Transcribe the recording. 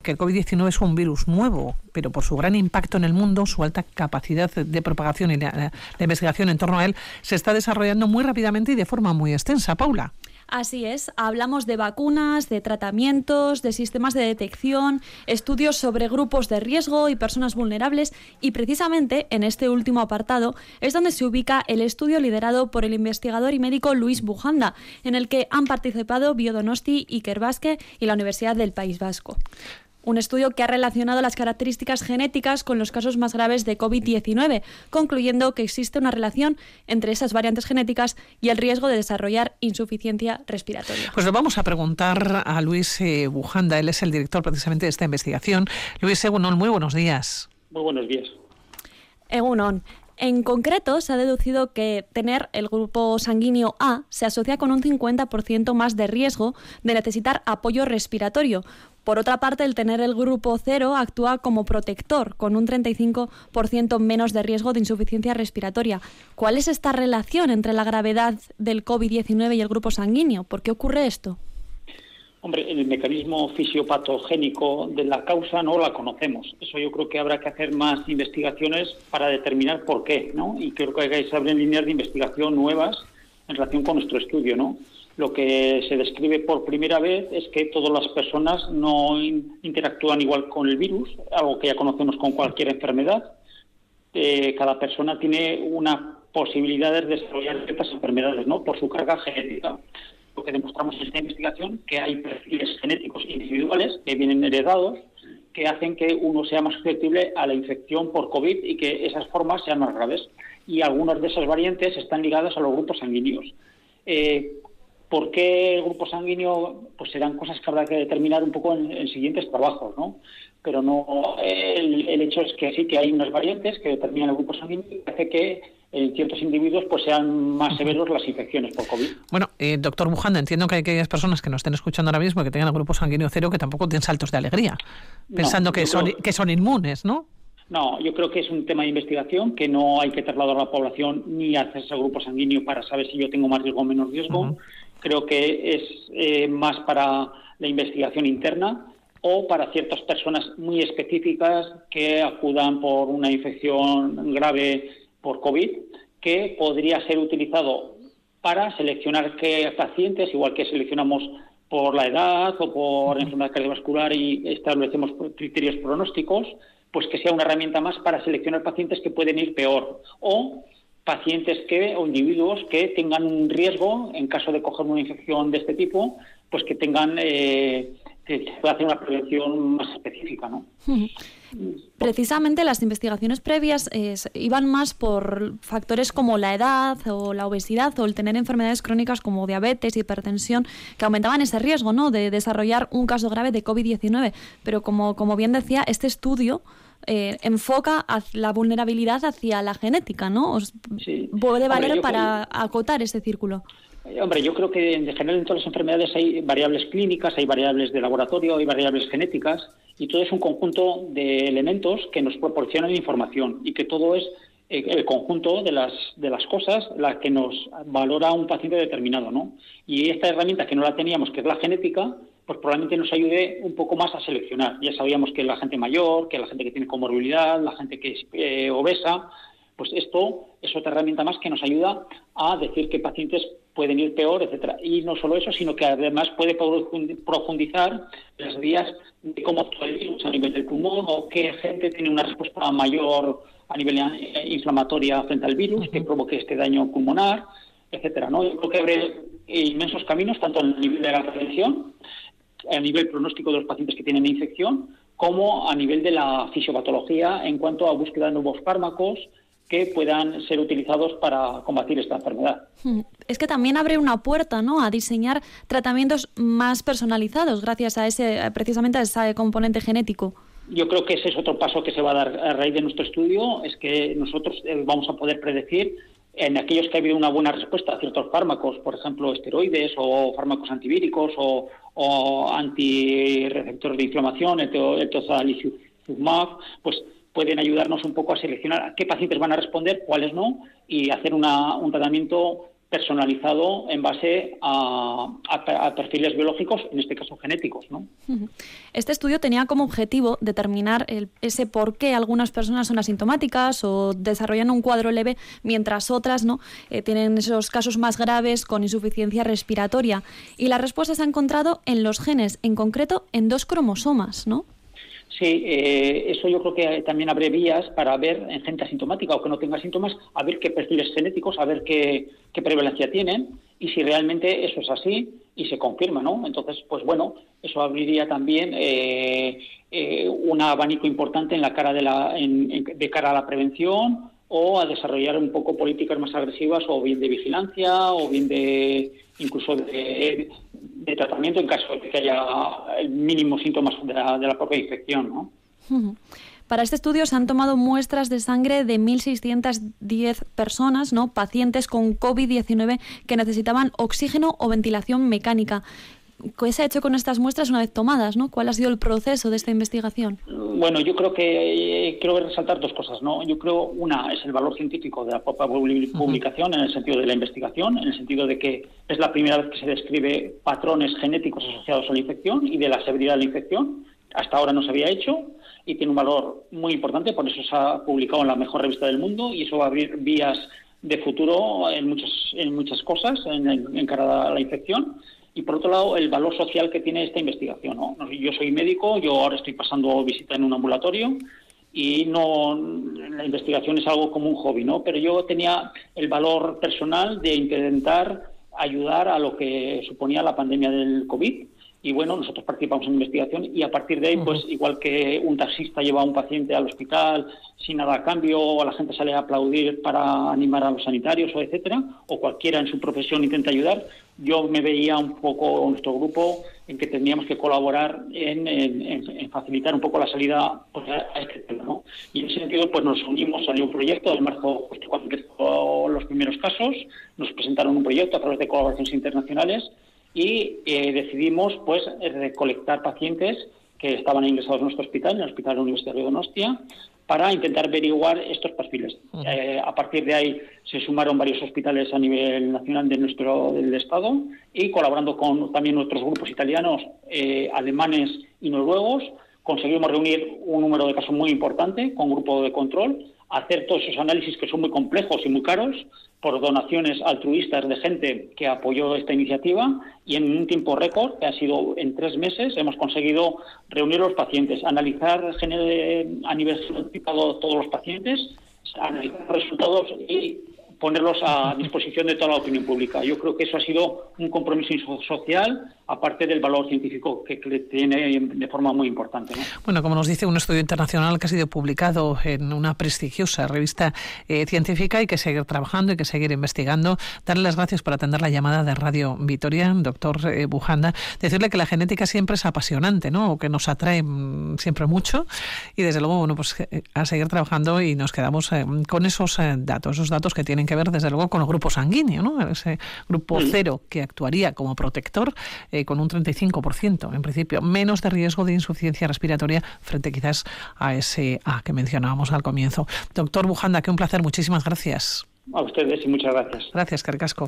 que el COVID-19 es un virus nuevo, pero por su gran impacto en el mundo, su alta capacidad de propagación y la investigación en torno a él se está desarrollando muy rápidamente y de forma muy extensa. Paula. Así es, hablamos de vacunas, de tratamientos, de sistemas de detección, estudios sobre grupos de riesgo y personas vulnerables, y precisamente en este último apartado es donde se ubica el estudio liderado por el investigador y médico Luis Bujanda, en el que han participado Biodonosti, Ikerbasque y la Universidad del País Vasco. Un estudio que ha relacionado las características genéticas con los casos más graves de COVID-19, concluyendo que existe una relación entre esas variantes genéticas y el riesgo de desarrollar insuficiencia respiratoria. Pues lo vamos a preguntar a Luis Bujanda, él es el director precisamente de esta investigación. Luis, Egunon, muy buenos días. Muy buenos días. Egunon. En concreto, se ha deducido que tener el grupo sanguíneo A se asocia con un 50% más de riesgo de necesitar apoyo respiratorio. Por otra parte, el tener el grupo 0 actúa como protector, con un 35% menos de riesgo de insuficiencia respiratoria. ¿Cuál es esta relación entre la gravedad del COVID-19 y el grupo sanguíneo? ¿Por qué ocurre esto? Hombre, el mecanismo fisiopatogénico de la causa no la conocemos. Eso yo creo que habrá que hacer más investigaciones para determinar por qué, ¿no? Y creo que se abren líneas de investigación nuevas en relación con nuestro estudio, ¿no? Lo que se describe por primera vez es que todas las personas no interactúan igual con el virus, algo que ya conocemos con cualquier enfermedad. Cada persona tiene una posibilidad de desarrollar ciertas enfermedades, ¿no? Por su carga genética. Lo que demostramos en esta investigación que hay perfiles genéticos individuales que vienen heredados que hacen que uno sea más susceptible a la infección por COVID y que esas formas sean más graves. Y algunas de esas variantes están ligadas a los grupos sanguíneos. ¿Por qué el grupo sanguíneo? Pues serán cosas que habrá que determinar un poco en siguientes trabajos, ¿no? Pero no, el hecho es que sí que hay unas variantes que determinan el grupo sanguíneo y hace que en ciertos individuos pues sean más severos las infecciones por COVID. Bueno, doctor Bujanda, entiendo que hay aquellas personas que nos estén escuchando ahora mismo que tengan el grupo sanguíneo 0 que tampoco tienen saltos de alegría, pensando que son inmunes, ¿no? No, yo creo que es un tema de investigación que no hay que trasladar a la población ni hacerse el grupo sanguíneo para saber si yo tengo más riesgo o menos riesgo. Uh-huh. Creo que es más para la investigación interna o para ciertas personas muy específicas que acudan por una infección grave por COVID, que podría ser utilizado para seleccionar qué pacientes, igual que seleccionamos por la edad o por enfermedad cardiovascular y establecemos criterios pronósticos, pues que sea una herramienta más para seleccionar pacientes que pueden ir peor o pacientes o individuos que tengan un riesgo en caso de coger una infección de este tipo, pues que tengan que se pueda hacer una prevención más específica, ¿no? Precisamente las investigaciones previas iban más por factores como la edad o la obesidad o el tener enfermedades crónicas como diabetes, hipertensión, que aumentaban ese riesgo, ¿no?, de desarrollar un caso grave de COVID-19. Pero como bien decía, este estudio enfoca la vulnerabilidad hacia la genética, ¿no? Sí. ¿Puede valer para acotar ese círculo? Hombre, yo creo que en general en todas las enfermedades hay variables clínicas, hay variables de laboratorio, hay variables genéticas, y todo es un conjunto de elementos que nos proporcionan información y que todo es el conjunto de las cosas la que nos valora un paciente determinado, ¿no? Y esta herramienta que no la teníamos, que es la genética, pues probablemente nos ayude un poco más a seleccionar. Ya sabíamos que la gente mayor, que la gente que tiene comorbilidad, la gente que es obesa, pues esto es otra herramienta más que nos ayuda a decir qué pacientes pueden ir peor, etcétera. Y no solo eso, sino que además puede profundizar las vías de cómo actúa el virus a nivel del pulmón o qué gente tiene una respuesta mayor a nivel inflamatoria frente al virus que provoque este daño pulmonar, etcétera, ¿no? Yo creo que abre inmensos caminos, tanto a nivel de la prevención, a nivel pronóstico de los pacientes que tienen infección, como a nivel de la fisiopatología en cuanto a búsqueda de nuevos fármacos que puedan ser utilizados para combatir esta enfermedad. Es que también abre una puerta, ¿no?, a diseñar tratamientos más personalizados gracias a precisamente a ese componente genético. Yo creo que ese es otro paso que se va a dar a raíz de nuestro estudio, es que nosotros vamos a poder predecir en aquellos que ha habido una buena respuesta a ciertos fármacos, por ejemplo, esteroides o fármacos antivíricos o antirreceptores de inflamación, el tocilizumab, pues pueden ayudarnos un poco a seleccionar a qué pacientes van a responder, cuáles no, y hacer un tratamiento personalizado en base a perfiles biológicos, en este caso genéticos, ¿no? Este estudio tenía como objetivo determinar ese por qué algunas personas son asintomáticas o desarrollan un cuadro leve, mientras otras no tienen esos casos más graves con insuficiencia respiratoria. Y la respuesta se ha encontrado en los genes, en concreto en 2 cromosomas, ¿no? Sí, eso yo creo que también abre vías para ver en gente asintomática o que no tenga síntomas, a ver qué perfiles genéticos, a ver qué prevalencia tienen y si realmente eso es así y se confirma, ¿no? Entonces, pues bueno, eso abriría también un abanico importante en la cara de cara a la prevención o a desarrollar un poco políticas más agresivas o bien de vigilancia o bien incluso de tratamiento en caso de que haya mínimos síntomas de la propia infección, ¿no? Para este estudio se han tomado muestras de sangre de 1.610 personas, ¿no? Pacientes con COVID-19 que necesitaban oxígeno o ventilación mecánica. ¿Qué se ha hecho con estas muestras una vez tomadas, ¿no? ¿Cuál ha sido el proceso de esta investigación? Bueno, yo creo que quiero resaltar 2 cosas, ¿no? Yo creo, una, es el valor científico de la propia publicación en el sentido de la investigación, en el sentido de que es la primera vez que se describe patrones genéticos asociados a la infección y de la severidad de la infección. Hasta ahora no se había hecho y tiene un valor muy importante, por eso se ha publicado en la mejor revista del mundo y eso va a abrir vías de futuro en muchas cosas en cara a la infección. Y por otro lado, el valor social que tiene esta investigación, ¿no? Yo soy médico, yo ahora estoy pasando visita en un ambulatorio y la investigación es algo como un hobby, ¿no? Pero yo tenía el valor personal de intentar ayudar a lo que suponía la pandemia del COVID. Y bueno, nosotros participamos en investigación y a partir de ahí, pues igual que un taxista lleva a un paciente al hospital sin nada a cambio, o la gente sale a aplaudir para animar a los sanitarios, o etcétera, o cualquiera en su profesión intenta ayudar, yo me veía un poco nuestro grupo en que teníamos que colaborar en facilitar un poco la salida pues, a este tema, ¿no? Y en ese sentido, pues nos unimos, salió un proyecto en marzo, justo cuando empezó los primeros casos, nos presentaron un proyecto a través de colaboraciones internacionales y decidimos pues recolectar pacientes que estaban ingresados en nuestro hospital, en el Hospital Universitario de Donostia, para intentar averiguar estos perfiles. A partir de ahí se sumaron varios hospitales a nivel nacional del Estado y colaborando con también nuestros grupos italianos, alemanes y noruegos, conseguimos reunir un número de casos muy importante con grupo de control, hacer todos esos análisis que son muy complejos y muy caros por donaciones altruistas de gente que apoyó esta iniciativa y en un tiempo récord, que ha sido en 3 meses, hemos conseguido reunir a los pacientes, analizar a nivel genotípico todos los pacientes, analizar resultados y ponerlos a disposición de toda la opinión pública. Yo creo que eso ha sido un compromiso social, aparte del valor científico que tiene de forma muy importante, ¿no? Bueno, como nos dice un estudio internacional que ha sido publicado en una prestigiosa revista científica, hay que seguir trabajando, hay que seguir investigando. Darle las gracias por atender la llamada de Radio Vitoria, doctor Bujanda. Decirle que la genética siempre es apasionante, ¿no? Que nos atrae siempre mucho y desde luego, bueno, pues a seguir trabajando y nos quedamos con esos datos que tienen que ver desde luego con el grupo sanguíneo, ¿no? Ese grupo 0 que actuaría como protector con un 35%, en principio, menos de riesgo de insuficiencia respiratoria frente quizás a ese A que mencionábamos al comienzo. Doctor Bujanda, que un placer, muchísimas gracias. A ustedes y muchas gracias. Gracias, eskerrik asko.